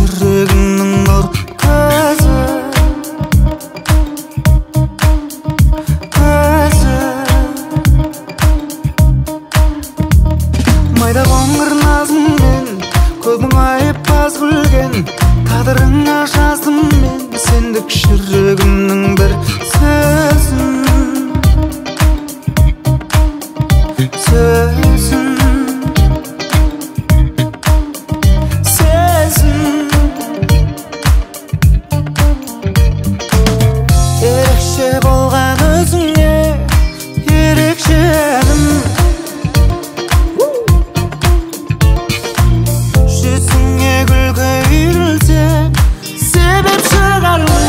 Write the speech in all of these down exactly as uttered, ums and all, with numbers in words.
жүрегімнің нұр көзі, көзі. Майда қоңыр назыңмен көбің айып аз күлген, тағдырыңа жаздым мен сендік жүрегімнің бір сөзін, сөзін, сөзін. Ерекше болған өзіңе ерекше әнім, жүзіңе күлкі үйірілсе себеп шығармын.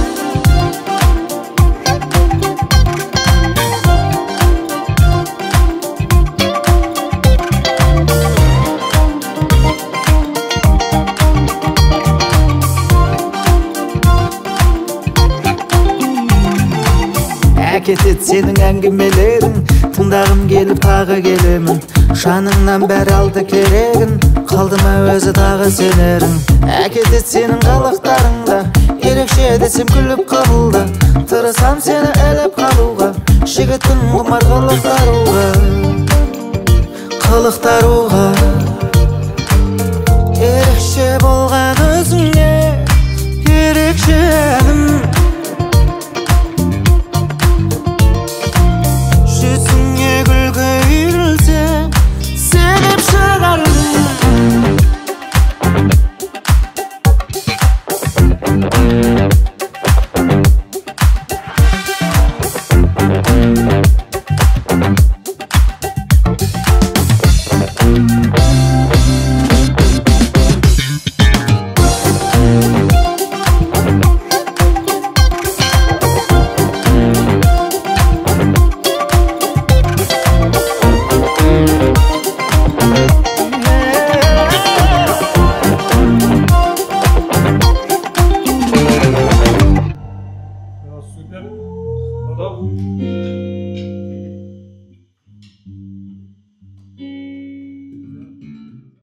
Әкетет сенің әңгімелерің, тыңдағым келіп тағы келемін. Жаныңнан бәрі алды керегін, қалды ма өзі тағы сенерің. Әкетет сенің қалықтарыңда, ерекше десем күліп қабылда. Тырысам сені әлеп қалуға, жігіттің құмар қылықтаруға, қылықтаруға. Ерекше болған